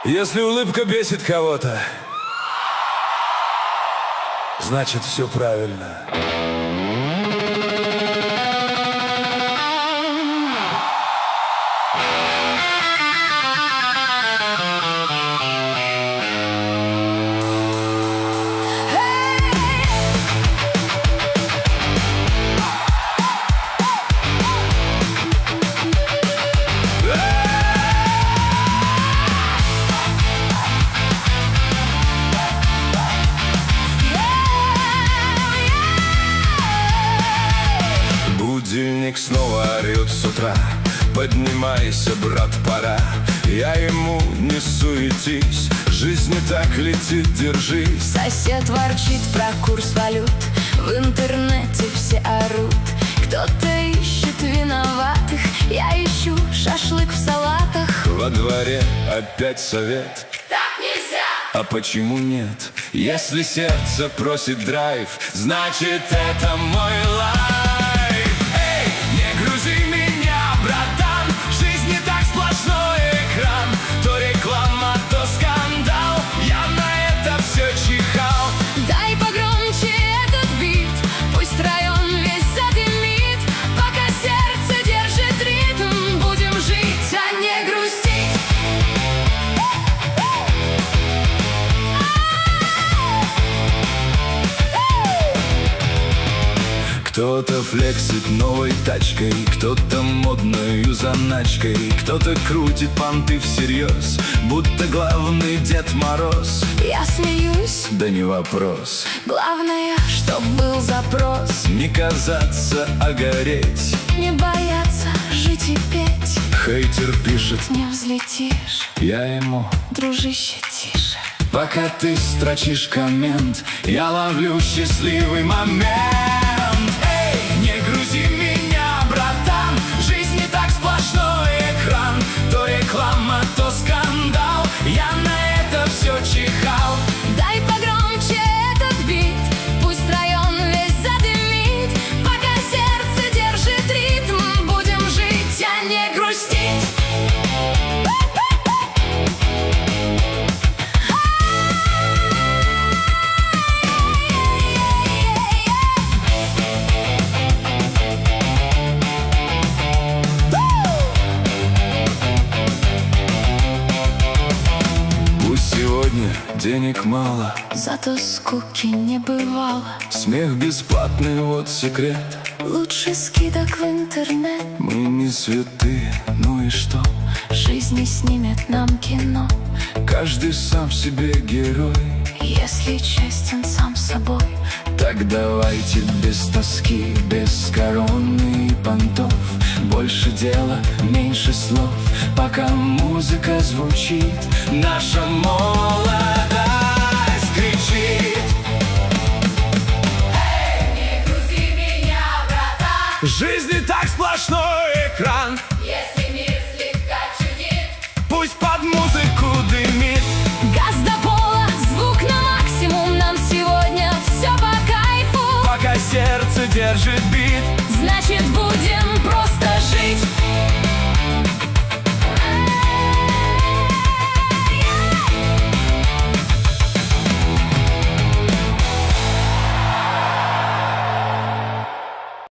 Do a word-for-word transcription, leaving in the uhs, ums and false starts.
Если улыбка бесит кого-то, значит, все правильно. Будильник снова орет с утра. Поднимайся, брат, пора. Я ему не суетись, жизнь не так летит, держись. Сосед ворчит про курс валют, в интернете все орут. Кто-то ищет виноватых, я ищу шашлык в салатах. Во дворе опять совет: так нельзя! А почему нет? Если сердце просит драйв, значит, это мой лайф. Эй, не грузи меня, братан, жизнь не так, сплошной экран. То реклама, то скандал, я на это все чихал. Дай погромче этот бит, пусть район весь задымит. Пока сердце держит ритм, будем жить, а не грустить. Кто-то флексит новой тачкой, кто-то модною заначкой, кто-то крутит понты всерьез, будто главный Дед Мороз. Я смеюсь, да не вопрос, главное, чтоб был запрос. не казаться, а гореть, Не бояться жить и петь. хейтер пишет, Не взлетишь, я ему: дружище, тише. пока ты строчишь коммент, я ловлю счастливый момент. Эй, не грузи меня, братан, жизнь не так, сплошной экран. То реклама, то скандал, я на это все чихал. Дай погромче этот бит, пусть район весь задымит. Пока сердце держит ритм, будем жить, а не грустить. Сегодня денег мало, Зато скуки не бывало. смех бесплатный, вот секрет. Лучше скидок в интернет. Мы не святые, ну и что? Жизнь не снимет нам кино, Каждый сам себе герой. если честен сам собой. Так давайте без тоски, без короны и понтов. Больше дела, меньше слов, пока музыка звучит. Наша молодость кричит: Эй, не грузи меня, братан, жизнь не так, сплошной экран. если мир слегка чудит. Пусть под музыку дымит. Газ до пола, звук на максимум, нам сегодня все по кайфу. Пока сердце держит бит.